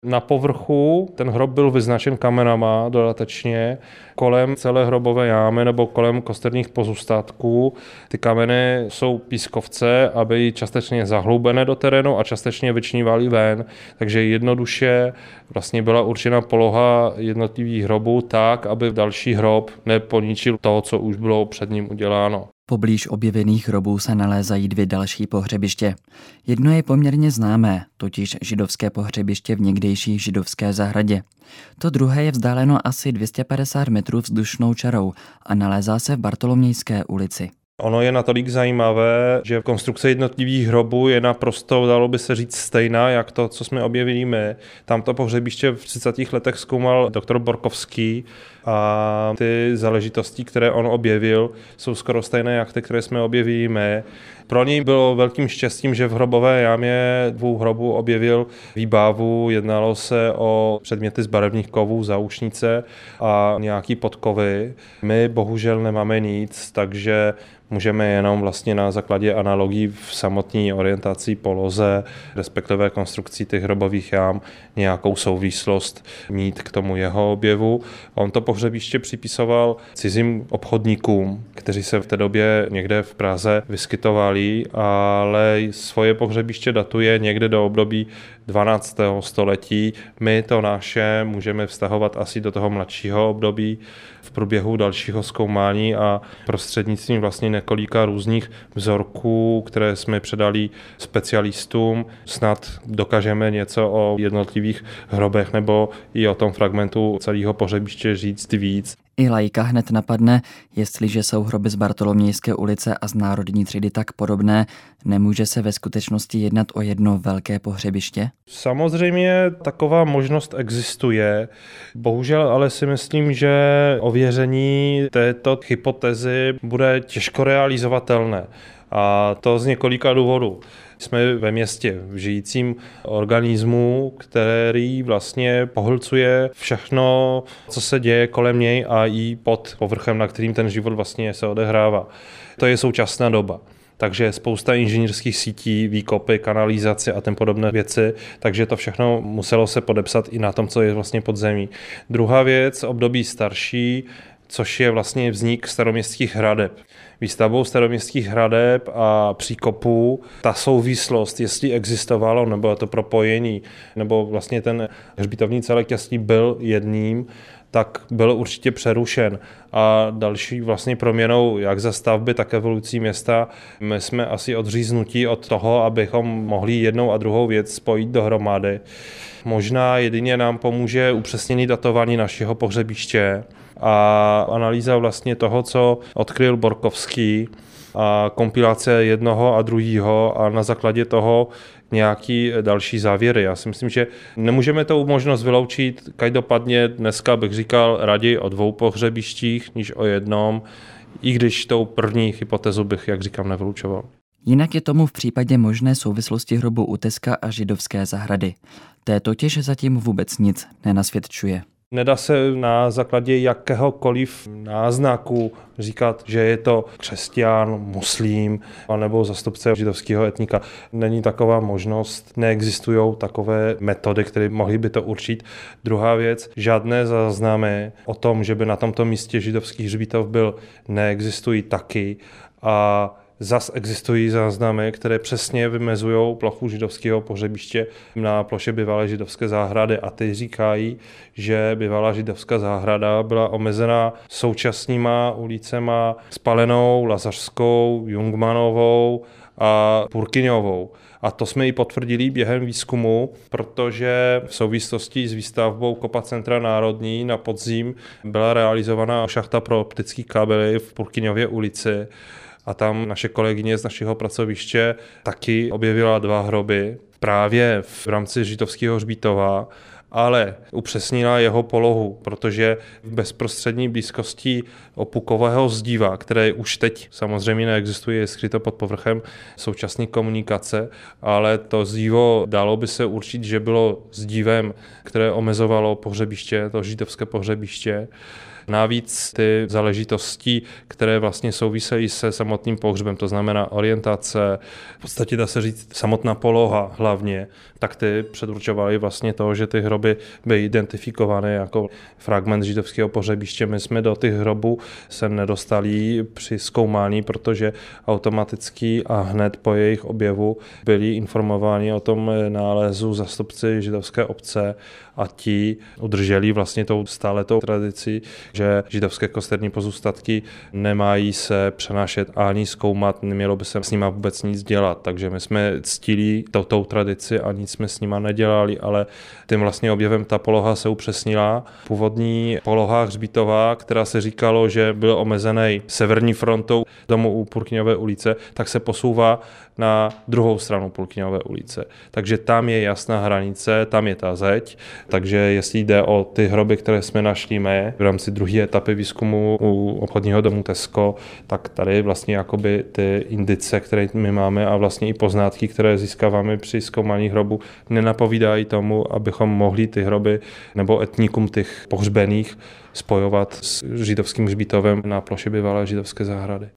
Na povrchu ten hrob byl vyznačen kamenama dodatečně. Kolem celé hrobové jámy nebo kolem kosterních pozůstatků ty kameny jsou pískovce, aby částečně zahloubené do terénu a částečně vyčnívaly ven. Takže jednoduše vlastně byla určena poloha jednotlivých hrobů tak, aby další hrob neponičil to, co už bylo před ním uděláno. Poblíž objevených hrobů se nalézají 2 další pohřebiště. Jedno je poměrně známé, totiž židovské pohřebiště v někdejší židovské zahradě. To druhé je vzdáleno asi 250 metrů vzdušnou čarou a nalézá se v Bartolomějské ulici. Ono je natolik zajímavé, že konstrukce jednotlivých hrobů je naprosto, dalo by se říct, stejná, jak to, co jsme objevili my. Tamto pohřebiště v 30. letech zkoumal doktor Borkovský a ty záležitosti, které on objevil, jsou skoro stejné, jak ty, které jsme objevili my. Pro něj bylo velkým štěstím, že v hrobové jámě 2 hrobů objevil výbavu. Jednalo se o předměty z barevných kovů, záušnice a nějaký podkovy. My bohužel nemáme nic, takže můžeme jenom vlastně na základě analogií v samotné orientaci, poloze, respektive konstrukcí těch hrobových jám nějakou souvislost mít k tomu jeho objevu. On to pohřebiště připisoval cizím obchodníkům, kteří se v té době někde v Praze vyskytovali, ale svoje pohřebiště datuje někde do období 12. století. My to naše můžeme vztahovat asi do toho mladšího období. V průběhu dalšího zkoumání a prostřednictvím vlastně několika různých vzorků, které jsme předali specialistům, snad dokážeme něco o jednotlivých hrobech nebo i o tom fragmentu celého pohřebiště říct víc. I laika hned napadne, jestliže jsou hroby z Bartolomějské ulice a z Národní třídy tak podobné, nemůže se ve skutečnosti jednat o jedno velké pohřebiště? Samozřejmě taková možnost existuje. Bohužel ale si myslím, že ověření této hypotézy bude těžko realizovatelné. A to z několika důvodů. Jsme ve městě, v žijícím organismu, který vlastně pohlcuje všechno, co se děje kolem něj a i pod povrchem, na kterým ten život vlastně se odehrává. To je současná doba. Takže spousta inženýrských sítí, výkopy, kanalizace a ten podobné věci, takže to všechno muselo se podepsat i na tom, co je vlastně pod zemí. Druhá věc, období starší, což je vlastně vznik staroměstských hradeb. Výstavbou staroměstských hradeb a příkopů ta souvislost, jestli existovalo, nebo to propojení, nebo vlastně ten hřbitovní celek, jestli byl jedním, tak byl určitě přerušen. A další vlastně proměnou jak za stavby, tak evolucí města, my jsme asi odříznutí od toho, abychom mohli jednou a druhou věc spojit dohromady. Možná jedině nám pomůže upřesnění datování našeho pohřebiště a analýza vlastně toho, co odkryl Borkovský a kompilace jednoho a druhého a na základě toho nějaký další závěry. Já si myslím, že nemůžeme tu možnost vyloučit. Každopádně dneska bych říkal raději o 2 pohřebištích, než o jednom, i když tou první hypotézu bych, jak říkám, nevylučoval. Jinak je tomu v případě možné souvislosti hrobu u Teska a židovské zahrady. Té totiž zatím vůbec nic nenasvědčuje. Nedá se na základě jakéhokoliv náznaku říkat, že je to křesťan, muslim anebo zastupce židovského etnika. Není taková možnost, neexistují takové metody, které mohly by to určit. Druhá věc, žádné záznamy o tom, že by na tomto místě židovský hřbitov byl, neexistují taky. A zas existují záznamy, které přesně vymezují plochu židovského pohřebiště na ploše bývalé židovské zahrady a ty říkají, že bývalá židovská zahrada byla omezená současnýma ulicema Spalenou, Lazařskou, Jungmanovou a Purkyňovou. A to jsme i potvrdili během výzkumu, protože v souvislosti s výstavbou Kopa Centra národní na podzim byla realizovaná šachta pro optické kabely v Purkyňově ulici. A tam naše kolegyně z našeho pracoviště taky objevila 2 hroby právě v rámci židovského hřbitova, ale upřesnila jeho polohu, protože v bezprostřední blízkosti opukového zdiva, které už teď samozřejmě neexistuje, je skryto pod povrchem současné komunikace, ale to zdivo dalo by se určit, že bylo zdivem, které omezovalo pohřebiště, to židovské pohřebiště. Navíc ty záležitosti, které vlastně souvisejí se samotným pohřbem, to znamená orientace, v podstatě dá se říct samotná poloha hlavně, tak ty předurčovaly vlastně to, že ty hroby byly identifikované jako fragment židovského pohřebiště. My jsme do těch hrobů se nedostali při zkoumání, protože automaticky a hned po jejich objevu byli informováni o tom nálezu zástupci židovské obce a ti udrželi vlastně stále tou tradici, že židovské kosterní pozůstatky nemají se přenášet ani zkoumat, nemělo by se s nima vůbec nic dělat. Takže my jsme ctili tou tradici a nic jsme s nima nedělali, ale tím vlastně objevem ta poloha se upřesnila. Původní poloha hřbitová, která se říkalo, že byl omezený severní frontou domu u Purkyňové ulice, tak se posouvá na druhou stranu Purkyňové ulice. Takže tam je jasná hranice, tam je ta zeď. Takže jestli jde o ty hroby, které jsme našli my v rámci druhé etapy výzkumu u obchodního domu Tesco, tak tady vlastně jakoby ty indice, které my máme a vlastně i poznatky, které získáváme při zkoumání hrobu, nenapovídají tomu, abychom mohli ty hroby nebo etnikum těch pohřbených spojovat s židovským hřbitovem na ploše bývalé židovské zahrady.